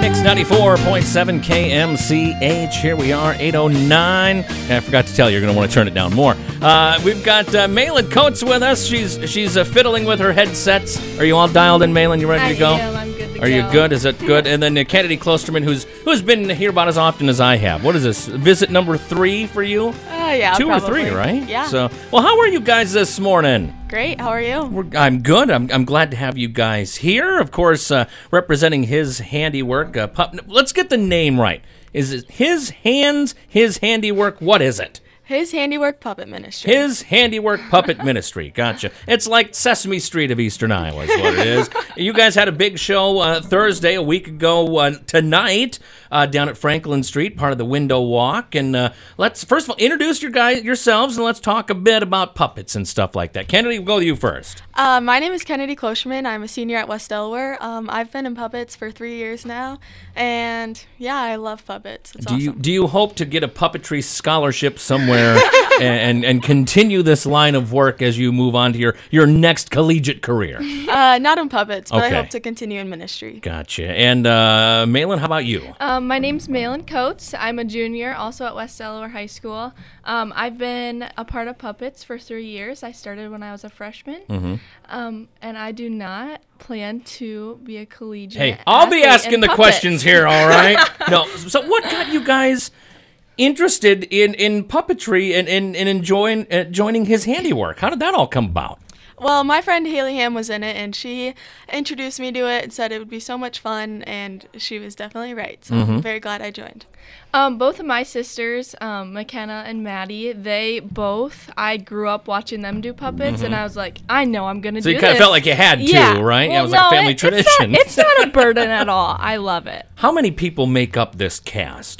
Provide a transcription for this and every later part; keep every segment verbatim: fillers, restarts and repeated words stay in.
Mix ninety-four point seven K M C H. Here we are, eight oh nine. I forgot to tell you, you're going to want to turn it down more. Uh, we've got uh, Malin Coates with us. She's she's uh, fiddling with her headsets. Are you all dialed in, Malin? You ready I to go? am. I'm good to Are go. you good? Is it good? And then uh, Kennedy Klosterman, who's who's been here about as often as I have. What is this? Visit number three for you? Uh, yeah, Two probably. or three, right? Yeah. So, well, how are you guys this morning? Great. How are you? We're, I'm good. I'm, I'm glad to have you guys here. Of course, uh, representing his handiwork. Uh, pup, let's get the name right. Is it His Hands, His Handiwork? What is it? His Handiwork Puppet Ministry. His Handiwork Puppet Ministry. Gotcha. It's like Sesame Street of Eastern Iowa is what it is. You guys had a big show uh, Thursday, a week ago uh, tonight, uh, down at Franklin Street, part of the Window Walk. And uh, let's, first of all, introduce your guys yourselves, and let's talk a bit about puppets and stuff like that. Kennedy, we'll go to you first. Uh, my name is Kennedy Klosterman. I'm a senior at West Delaware. Um, I've been in puppets for three years now, and yeah, I love puppets. It's do awesome. you do you hope to get a puppetry scholarship somewhere and, and and continue this line of work as you move on to your, your next collegiate career? Uh, not in puppets, but Okay. I hope to continue in ministry. Gotcha. And uh, Malin, how about you? Um, my name's Malin Coates. I'm a junior, also at West Delaware High School. Um, I've been a part of puppets for three years. I started when I was a freshman, Mm-hmm. um, and I do not plan to be a collegiate. Hey, I'll be athlete asking in the puppets. questions here, all right? No, so what got you guys interested in, in puppetry and, and, and enjoying uh, joining his handiwork? How did that all come about? Well, my friend Haley Ham was in it, and she introduced me to it and said it would be so much fun, and she was definitely right. So Mm-hmm. I'm very glad I joined. Um, both of my sisters, um, McKenna and Maddie, they both, I grew up watching them do puppets, and I was like, I know I'm going to Mm-hmm. So do you this. kind of felt like you had to, yeah. right? Well, it was like a no, family it- tradition. It's not, it's not a burden at all. I love it. How many people make up this cast?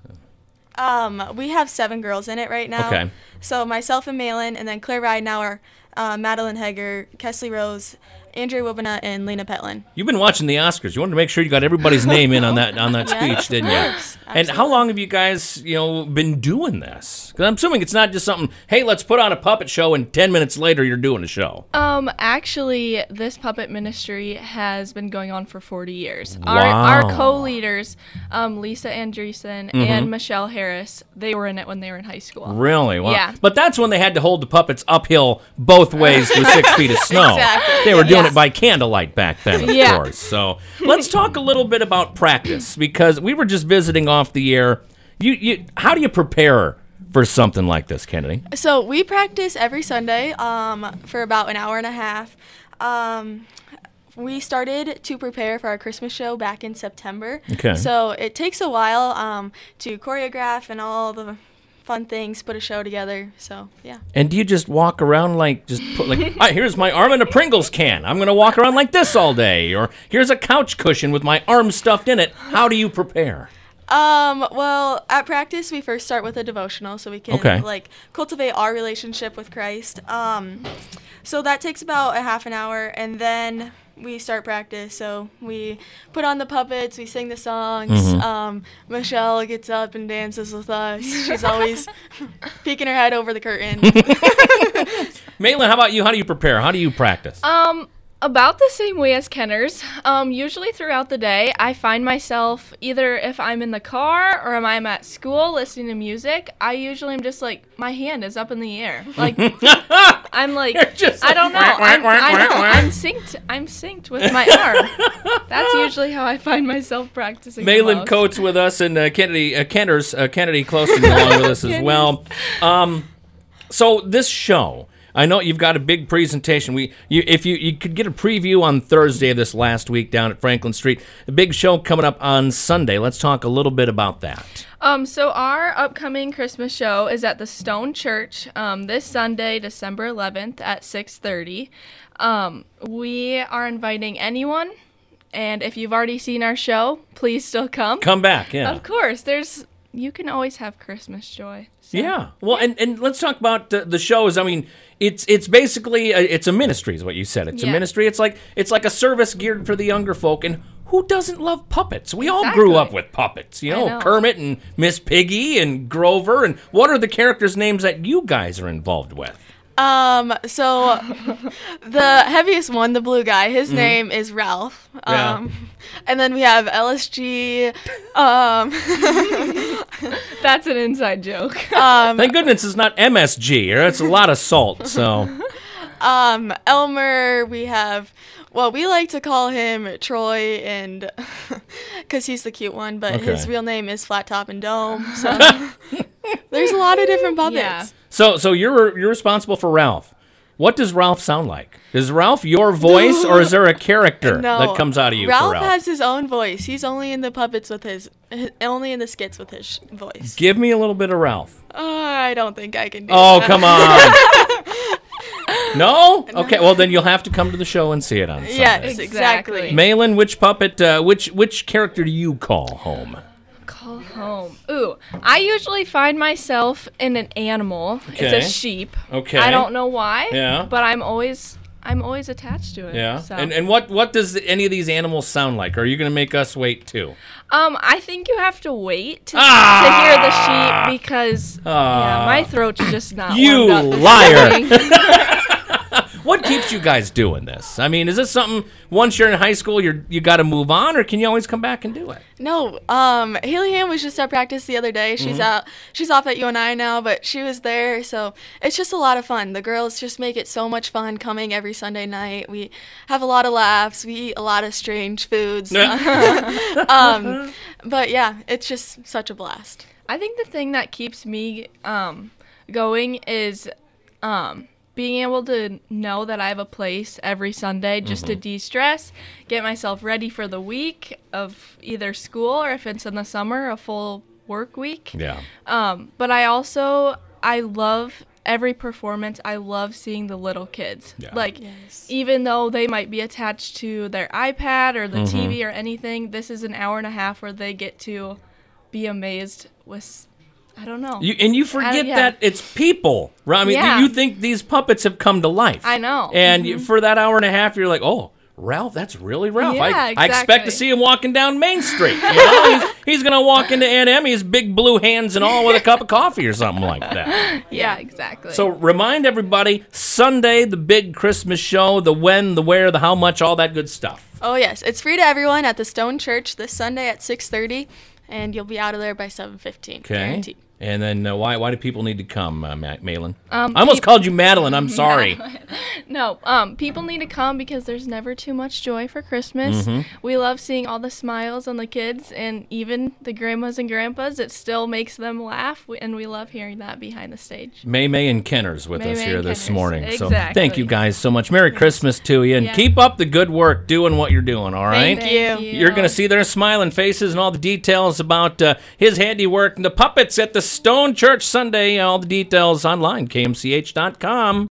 Um, we have seven girls in it right now. Okay. So myself and Malin, and then Claire Ridenauer, uh, Madeline Heger, Kesley Rose, Andrea Wibina, and Lena Petlin. You've been watching the Oscars. You wanted to make sure you got everybody's name in on that on that Yeah, speech, didn't of you? course. And how long have you guys, you know, been doing this? Because I'm assuming it's not just something. Hey, let's put on a puppet show, and ten minutes later you're doing a show. Um, actually, this puppet ministry has been going on for forty years. Wow. Our, our co-leaders, um, Lisa Andreessen and Michelle Harris, they were in it when they were in high school. Really? Wow. Yeah. But that's when they had to hold the puppets uphill both ways through six feet of snow. Exactly. They were doing Yes. it by candlelight back then, of Yeah. course. So let's talk a little bit about practice, because we were just visiting off the air. You, you, how do you prepare for something like this, Kennedy? So we practice every Sunday um, for about an hour and a half. Um, we started to prepare for our Christmas show back in September. Okay. So it takes a while um, to choreograph and all the fun things, put a show together. So, yeah. And do you just walk around like, just put like, "Ah, here's my arm in a Pringles can. I'm going to walk around like this all day. Or here's a couch cushion with my arm stuffed in it. How do you prepare? Um, well, at practice, we first start with a devotional so we can, Okay. like, cultivate our relationship with Christ. Um, so that takes about a half an hour, and then we start practice. So we put on the puppets, we sing the songs. Mm-hmm. Um, Michelle gets up and dances with us. She's always peeking her head over the curtain. Malin, how about you? How do you prepare? How do you practice? Um, about the same way as Kenner's. Um, usually throughout the day, I find myself either if I'm in the car or if I'm at school listening to music, I usually am just like, my hand is up in the air. Like, I'm like, You're just I don't know. like, wah, I'm, wah, I wah, know. wah. I'm synced. I'm synced with my arm. That's usually how I find myself practicing. the Malin most. Coates with us, and uh, Kennedy, uh, Kenders, uh, Kennedy Klosterman along with us as well. Um, so this show, I know you've got a big presentation. We, you, if you, you could get a preview on Thursday of this last week down at Franklin Street. A big show coming up on Sunday. Let's talk a little bit about that. Um, so our upcoming Christmas show is at the Stone Church um, this Sunday, December eleventh at six thirty. Um, we are inviting anyone, and if you've already seen our show, please still come. Come back, yeah. Of course, there's you can always have Christmas joy. So. Yeah. Well, and, and let's talk about the, the shows. I mean, it's it's basically a, it's a ministry, is what you said. It's a Yeah. ministry. It's like it's like a service geared for the younger folk. And who doesn't love puppets? We all grew Exactly. up with puppets. You I know, know. Kermit and Miss Piggy and Grover. And what are the characters' names that you guys are involved with? Um, so the heaviest one, the blue guy, his Mm-hmm. name is Ralph. Yeah. Um, and then we have L S G. Um, That's an inside joke. um, Thank goodness it's not M S G, or it's a lot of salt. So um, Elmer. We have. Well, we like to call him Troy, and because he's the cute one, but his Okay. real name is Flat Top and Dome. So there's a lot of different puppets. Yeah. so so you're you're responsible for Ralph. What does Ralph sound like? Is Ralph your voice, or is there a character No, that comes out of you Ralph for Ralph? has his own voice. He's only in the puppets with his, his only in the skits with his sh- voice. Give me a little bit of Ralph. Uh, I don't think I can do Oh, that. come on. No? Okay, well then you'll have to come to the show and see it on Sunday. Yes, Exactly. exactly. Malin, which puppet, uh, which which character do you call home? Call home. Ooh, I usually find myself in an animal. Okay. It's a sheep. Okay. I don't know why. Yeah. But I'm always I'm always attached to it. Yeah. So. And and what what does any of these animals sound like? Or are you going to make us wait too? um, I think you have to wait to, Ah! to hear the sheep because Ah. yeah, my throat's just not You warmed up this liar. morning. What keeps you guys doing this? I mean, is this something once you're in high school you're you got to move on, or can you always come back and do it? No, um, Haley Ham was just at practice the other day. Mm-hmm. She's out. She's off at U N I now, but she was there, so it's just a lot of fun. The girls just make it so much fun coming every Sunday night. We have a lot of laughs. We eat a lot of strange foods. um, but yeah, it's just such a blast. I think the thing that keeps me um, going is um, being able to know that I have a place every Sunday just to de-stress, get myself ready for the week of either school or if it's in the summer, a full work week. Yeah. Um, but I also, I love every performance. I love seeing the little kids. Yeah. Like, Yes. even though they might be attached to their iPad or the T V or anything, this is an hour and a half where they get to be amazed with, I don't know. You, and you forget yeah. that it's people, right? I mean, Yeah. you think these puppets have come to life. I know. And you, for that hour and a half, you're like, oh, Ralph, that's really Ralph. I, Yeah, I expect exactly. to see him walking down Main Street. You know, he's, he's going to walk into Aunt Emmy's, big blue hands and all, with a cup of coffee or something like that. Yeah, exactly. So remind everybody, Sunday, the big Christmas show, the when, the where, the how much, all that good stuff. Oh yes, it's free to everyone at the Stone Church this Sunday at six thirty, and you'll be out of there by seven fifteen. Okay. Guaranteed. And then uh, why why do people need to come, uh, Ma- Malin? Um, I almost peop- called you Madeline. I'm sorry. No, um, people need to come because there's never too much joy for Christmas. Mm-hmm. We love seeing all the smiles on the kids and even the grandmas and grandpas. It still makes them laugh, we- and we love hearing that behind the stage. May May and Kenner's with May us May here and this Kenners. morning. So Exactly. thank you guys so much. Merry Christmas to you, and Yeah. keep up the good work doing what you're doing, all right? Thank you. Thank you. You're going to see their smiling faces and all the details about uh, his handiwork and the puppets at the Stone Church Sunday. All the details online, K M C H dot com.